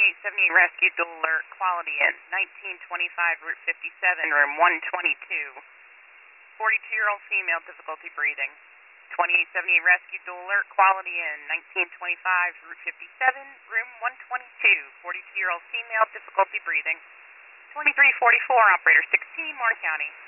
2878 Rescue Dual Alert, Quality Inn, 1925 Route 57, room 122. 42-year-old female, difficulty breathing. 2878 Rescue Dual Alert, Quality Inn, 1925 Route 57, room 122. 42-year-old female, difficulty breathing. 2344, operator 16, Moore County.